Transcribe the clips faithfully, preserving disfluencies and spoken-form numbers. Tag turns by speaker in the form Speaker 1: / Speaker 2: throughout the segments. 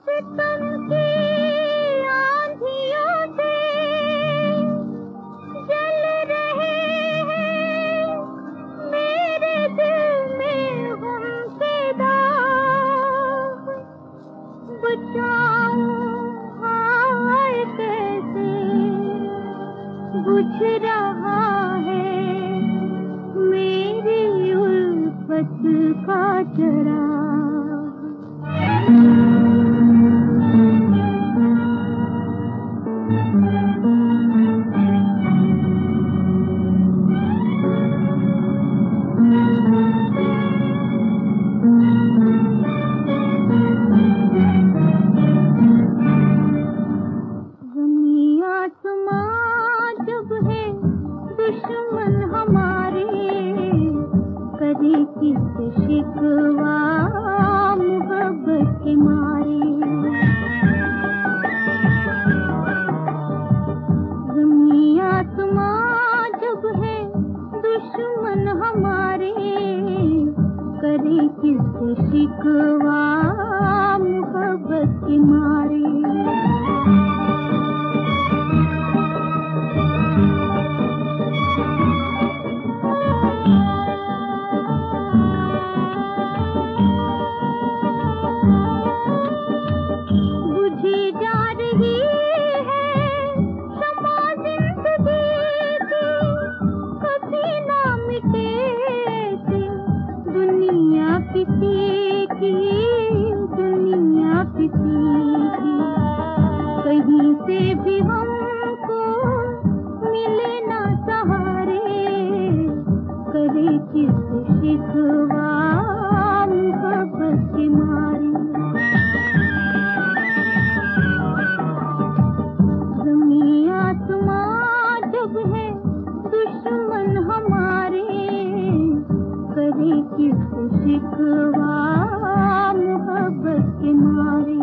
Speaker 1: सितम की आंधियों से जल रहे हैं मेरे दिल में हमसे दाग। बुझाऊं हाय कैसे बुझ रहा है मेरी उल्फत का चराग। ज़मीं आसमां जब है दुश्मन हमारे, करे किससे शिकवा मोहब्बत के मारे। ज़मीं आसमां जब है दुश्मन हमारे, करे किससे शिकवा मोहब्बत के मारे। बुझी जा रही है शम्मा ज़िंदगी की, कभी ना मिटे ऐसे दुनिया किसी की, दुनिया किसी की। कहीं से भी हमको मिले ना सहारे, करे किससे शिकवा मोहब्बत के मारे। ज़मीं आसमां जब है दुश्मन हमारे, करे किससे शिकवा मोहब्बत के मारे।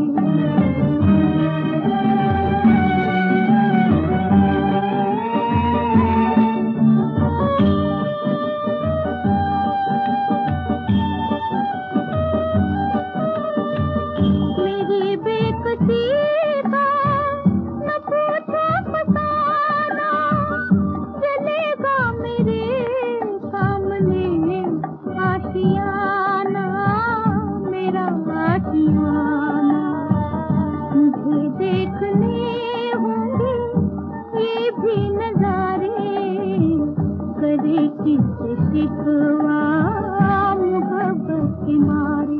Speaker 1: मेरी बेकसी का न पूछो फसाना, चलेगा मेरे सामने आशियाना, मेरा आशियाना। मुझे देखने होंगे ये भी नजारे, करे किससे शिकवा मोहब्बत के मारे।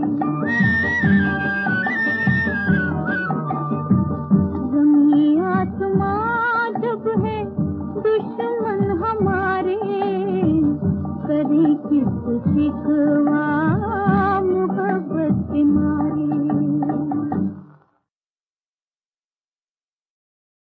Speaker 1: ज़मीं आसमां जब है दुश्मन हमारे, करे किससे शिकवा